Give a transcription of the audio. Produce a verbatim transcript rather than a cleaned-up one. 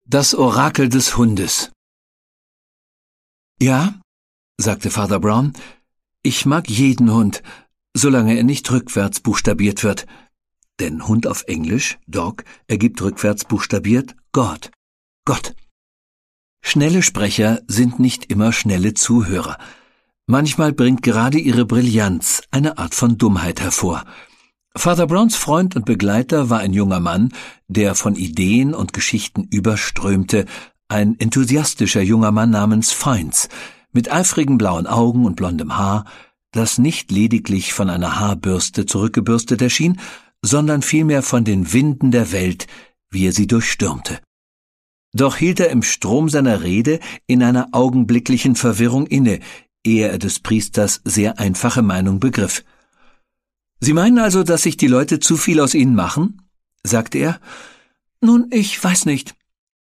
Das Orakel des Hundes. Ja, sagte Father Brown, ich mag jeden Hund, solange er nicht rückwärts buchstabiert wird. Denn Hund auf Englisch, Dog, ergibt rückwärts buchstabiert God, Gott. Schnelle Sprecher sind nicht immer schnelle Zuhörer. Manchmal bringt gerade ihre Brillanz eine Art von Dummheit hervor. Father Browns Freund und Begleiter war ein junger Mann, der von Ideen und Geschichten überströmte, ein enthusiastischer junger Mann namens Fiennes, mit eifrigen blauen Augen und blondem Haar, das nicht lediglich von einer Haarbürste zurückgebürstet erschien, sondern vielmehr von den Winden der Welt, wie er sie durchstürmte. Doch hielt er im Strom seiner Rede in einer augenblicklichen Verwirrung inne, ehe er des Priesters sehr einfache Meinung begriff. »Sie meinen also, dass sich die Leute zu viel aus Ihnen machen?« sagte er. »Nun, ich weiß nicht.